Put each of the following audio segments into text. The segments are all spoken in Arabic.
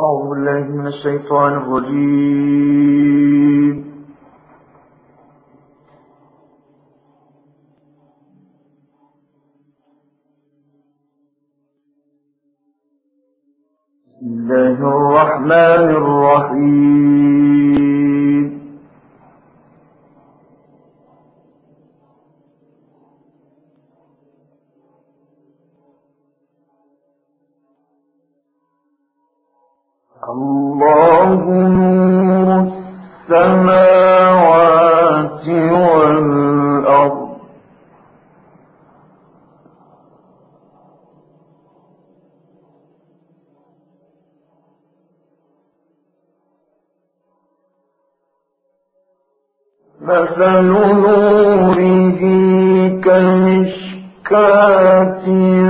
أعوذ بالله من الشيطان الرجيم. بسم الله الرحمن الرحيم. الله نور السماوات والأرض مثل نوره كمشكاة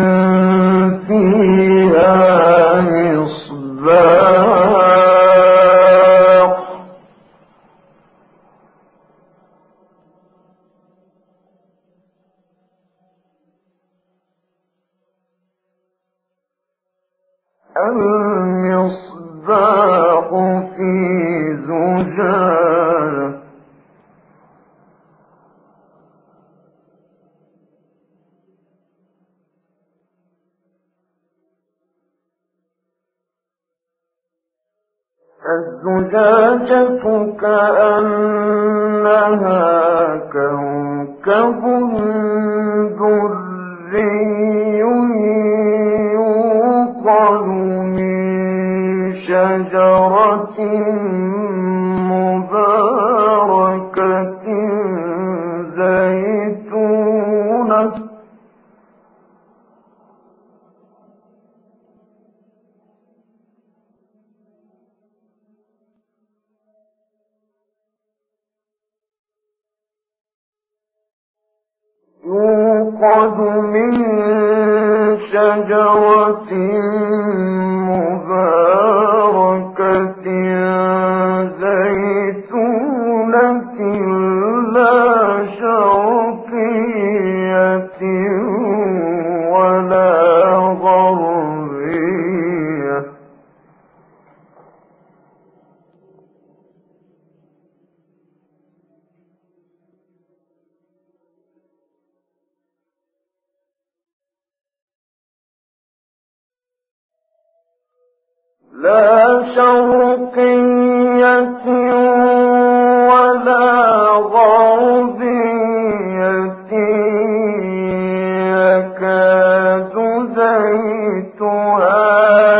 فيها مصباح المصباح في زجاجة الزجاجة كأنها كوكب دري يوقد من شجرة مباركة زيتونة يوقد من شجرة مباركة زيتونة لا شرقية ولا غربية ولا غربية يكاد زيتها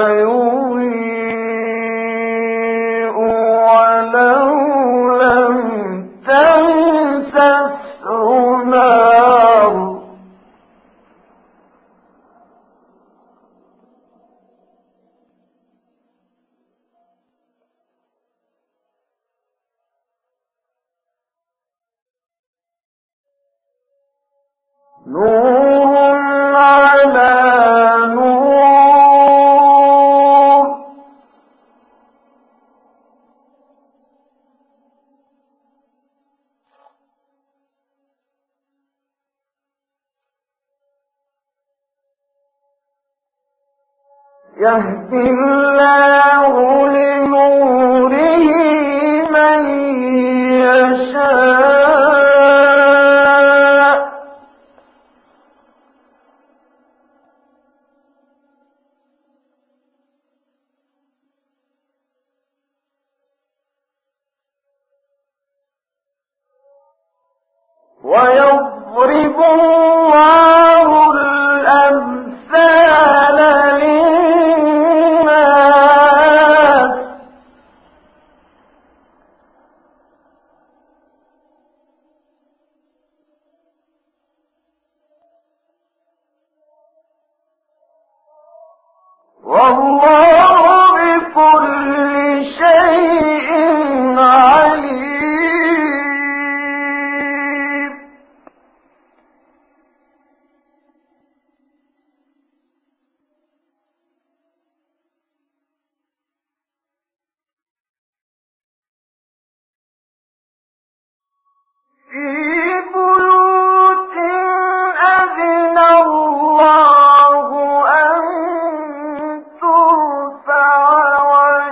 يضيء ولو لم تمسسه نار نور على نور يهدي الله لنوره من يشاء ويضرب الله الأمثال للناس والله بكل شيء عليم. في بيوت أذن الله أن ترفع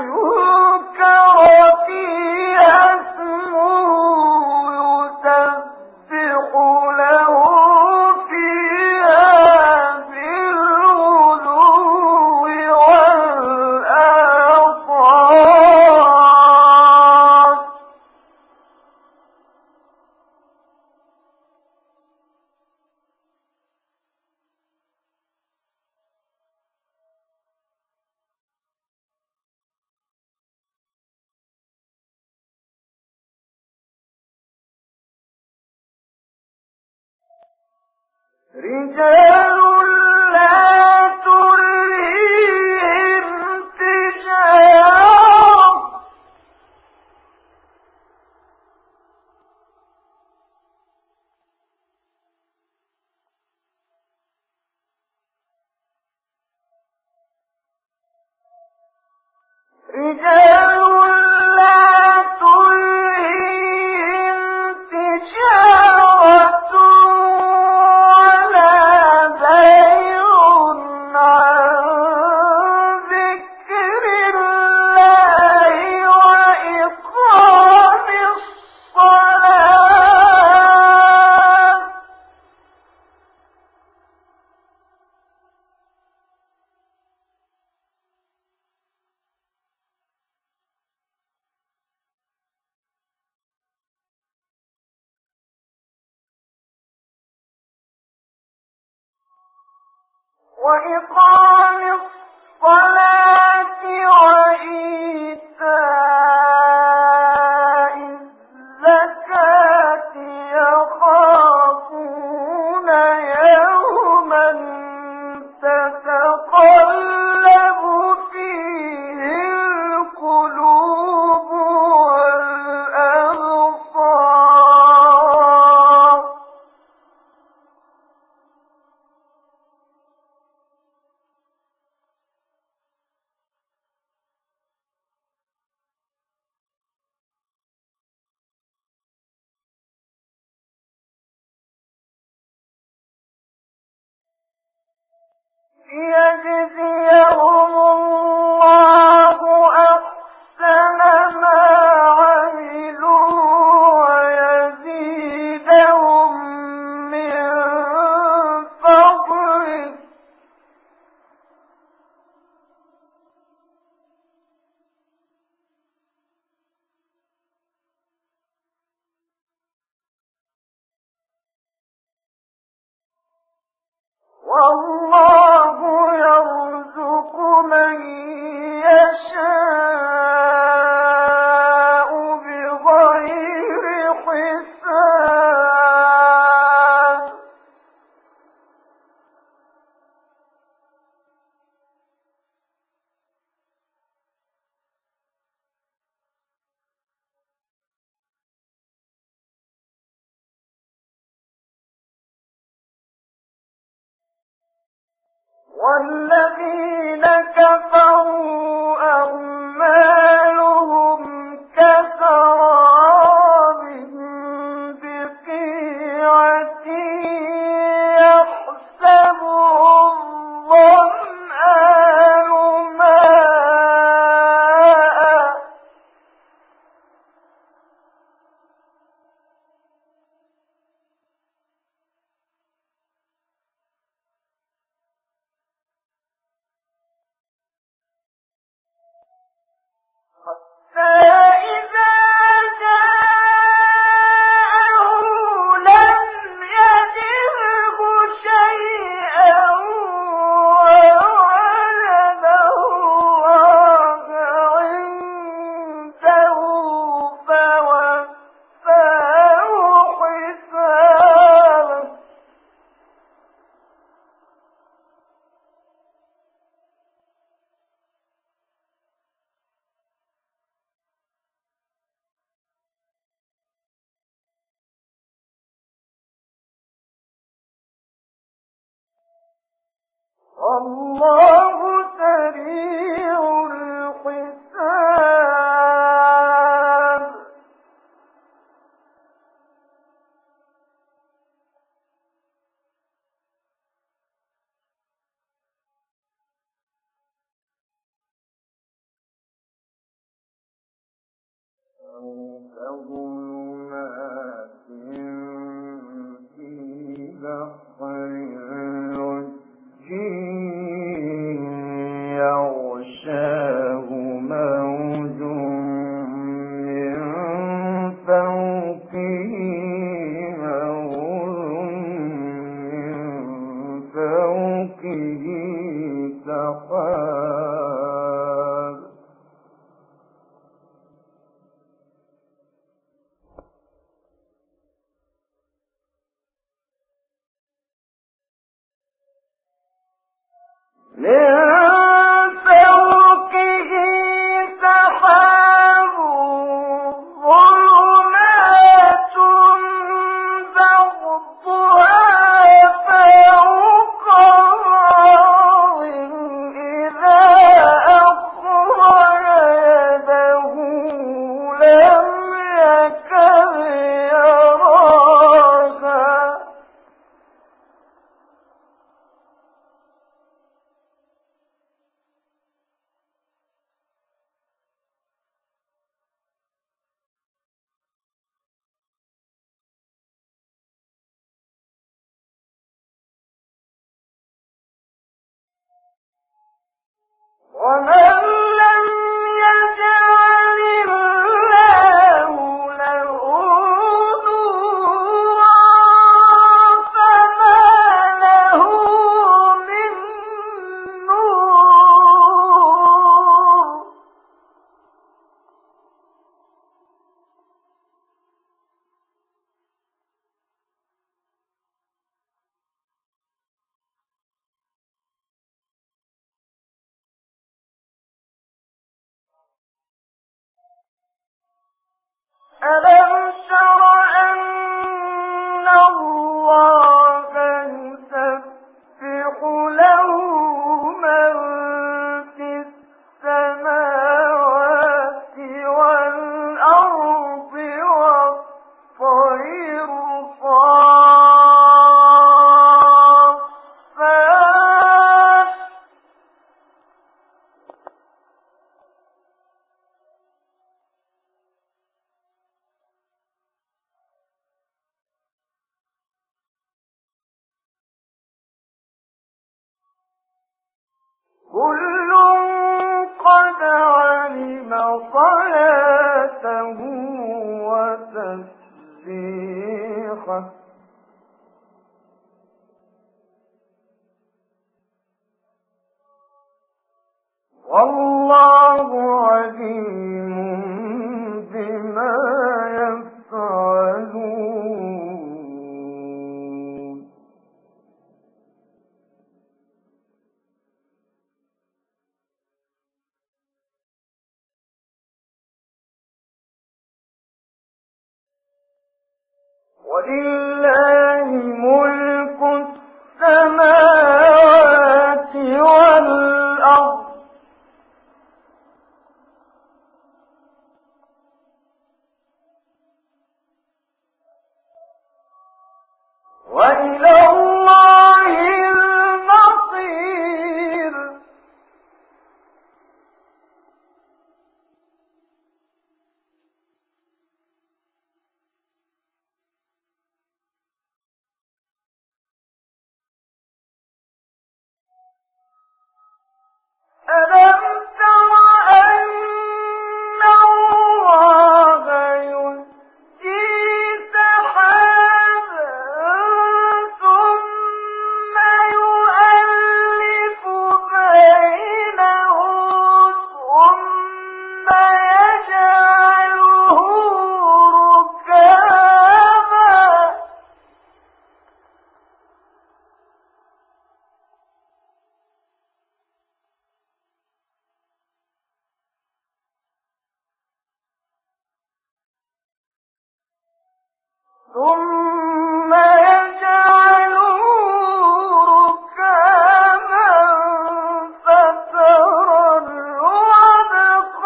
رجال لا تلهيهم تجارة وإقام الصلاة وإيتاء الزكاة يخافون يوما تتقلب فيه القلوب والأبصار ليجزيهم الله أحسن ما عملوا ويزيدهم من فضله والله يرزق من يشاء بغير حساب والذين كفروا أعمالهم كسراب بقيعة يحسبه الظمآن ماء فإذا جاءه لم يجده شيئا ووجد الله عنده فوفاه حسابه والله سريع الحساب كظلمات في بحر يغشاه موج من فوقه سحاب ومن لم يجعل الله له نورا فما له من نور. ألم تر أن الله يسبح له من في السماوات والأرض والطير صافات كل قد علم صلاته وتسبيحه والله عليم بما يفعلون. ولله ملك السماوات والأرض وإلى الله المصير. ألم تر أن الله يزجي سحابا ثم يؤلف بينه ثم يجعله ركاما فترى الودق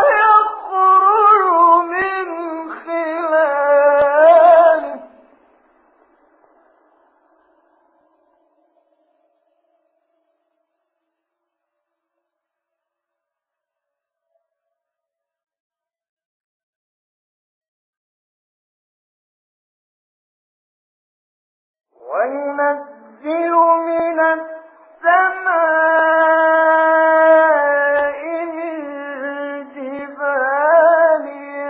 يخرج من خلاله وينزل من السماء من جبال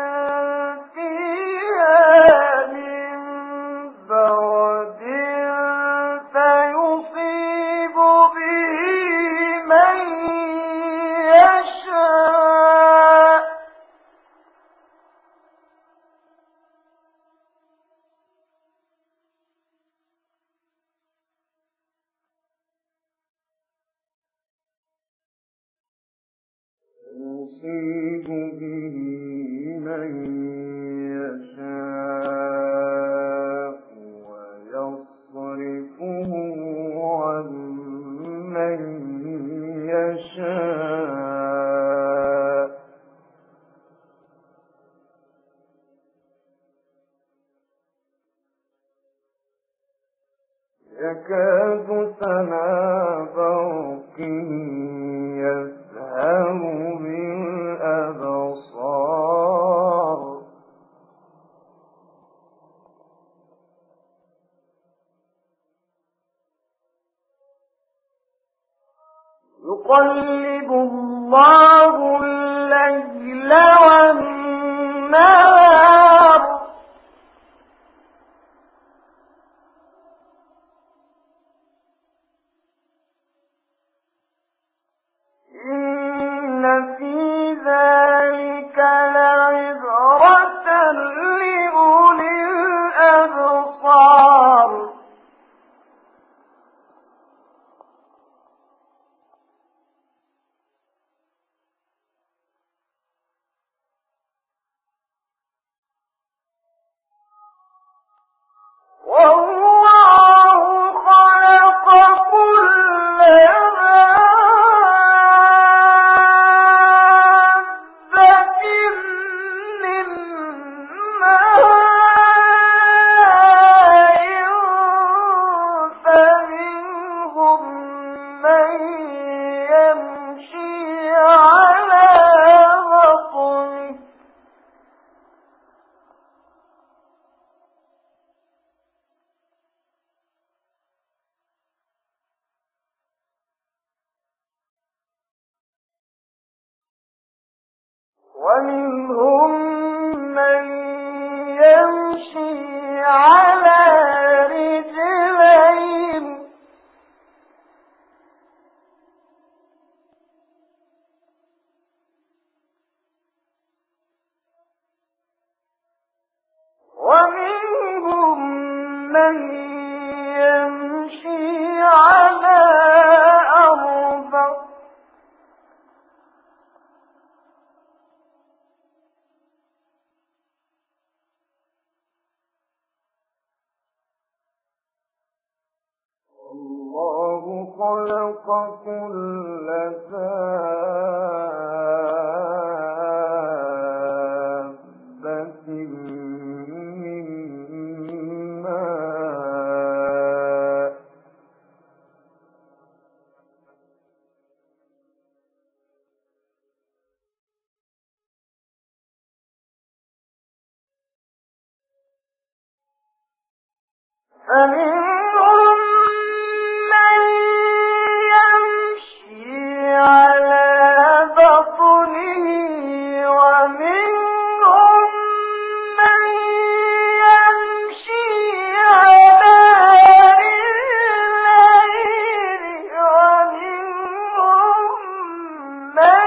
فيها من برد فيصيب به من يشاء يصيب به من يشاء ويصرفه عن من يشاء يكاد سنا برقه يذهب بالأبصار يقلب لعبرة لأولي الأبصار والله خلق كل دابة من ماء فمنهم من يمشي على بطنه ومنهم من يمشي على رجلين ومنهم من يمشي على أربع الله خلق كل دابة من ماء فمنهم من يمشي على بطنه ومنهم من يمشي على رجلين ومنهم من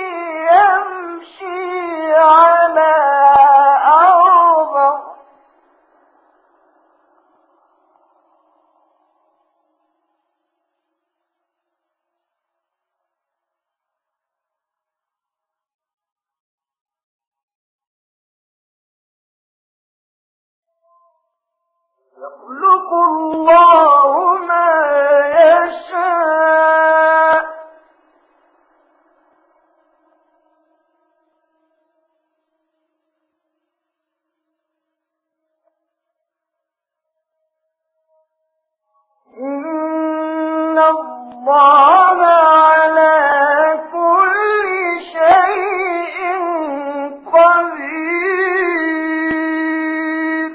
يمشي على أربع يخلق الله ما يشاء إن الله على كل شيء قدير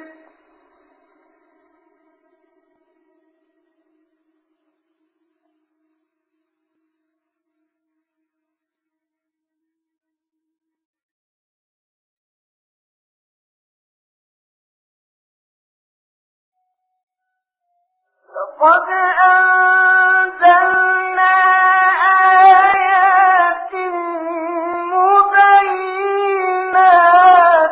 لقد أنزلنا آيات مبينات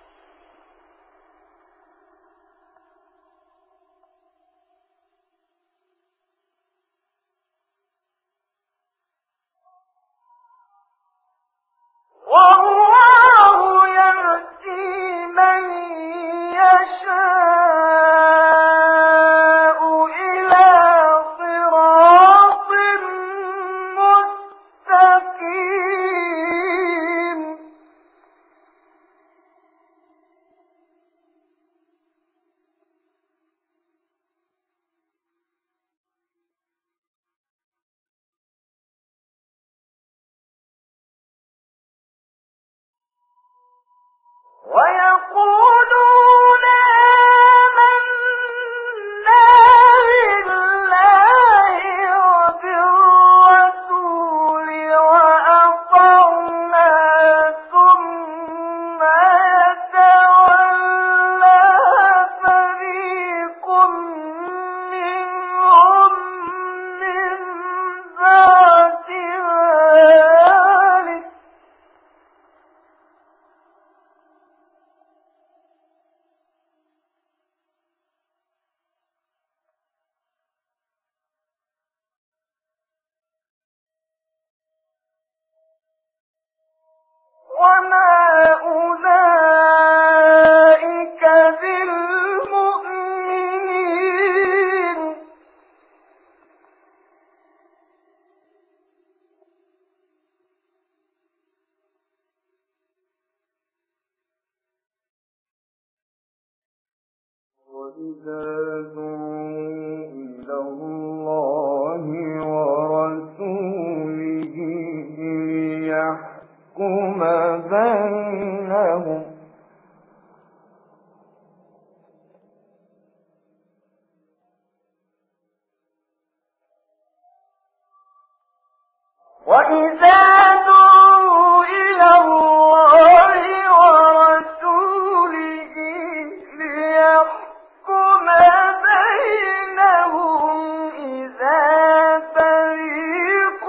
والله يهدي من يشاء إلى صراط مستقيم ويقولون آمنا بالله وبالرسول وأطعنا ثم يتولى فريق منهم من بعد ذلك وإذا دعوا إلى الله ورسوله ليحكم بينهم إذا فريق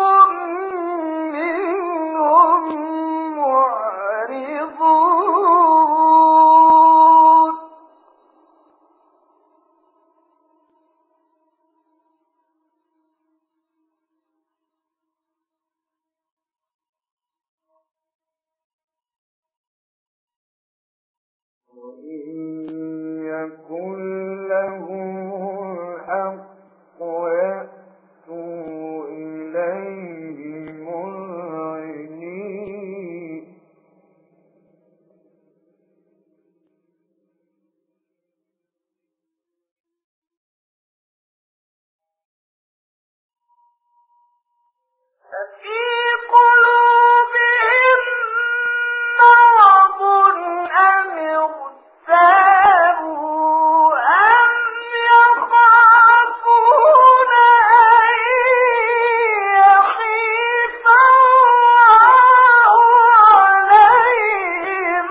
منهم معرضون وإن يكن لهم الحق يأتوا إليه مذعنين ففي قلوبهم مرض أم ارتابوا أم يخافون أن يحيف الله عليهم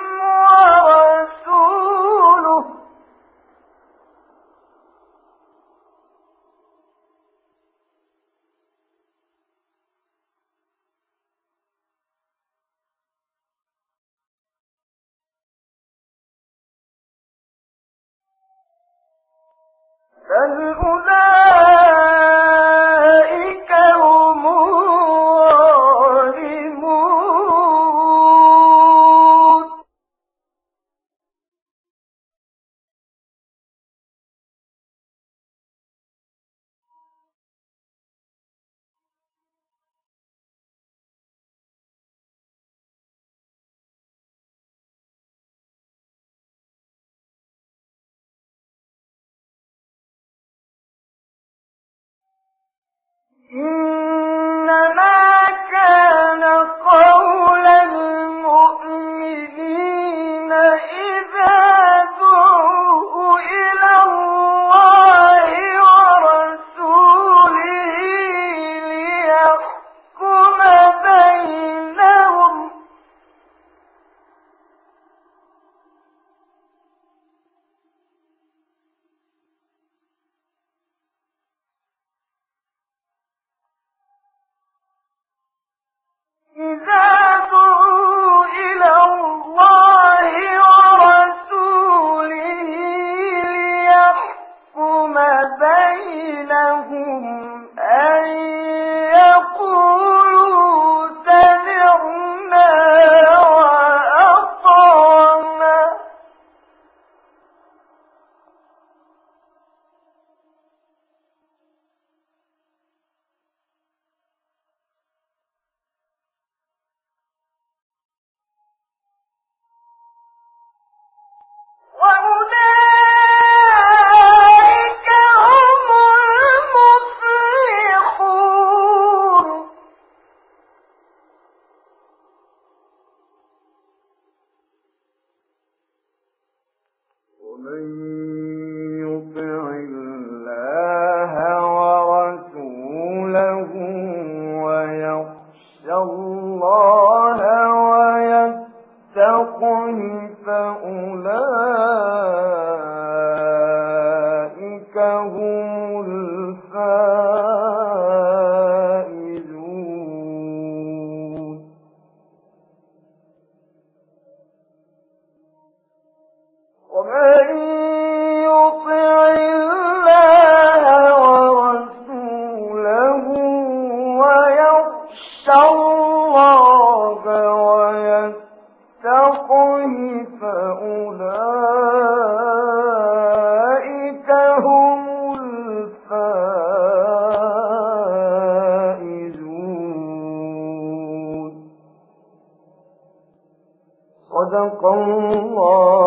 ورسوله بل أولئك هم الظالمون إنما كان قول المؤمنين إذا دعوا إلى الله ورسوله ليحكم بينهم إذا دعوا إلى الله ورسوله ليحكم بينهم أن يقولوا سمعنا وأطعنا وأولئك هم المفلحون ومن يطع الله ورسوله ويخشى الله ويتقه فأولئك هم الفائزون ومن يطع الله ورسوله ويخشى الله ويتقه فأولئك هم الفائزون صدق الله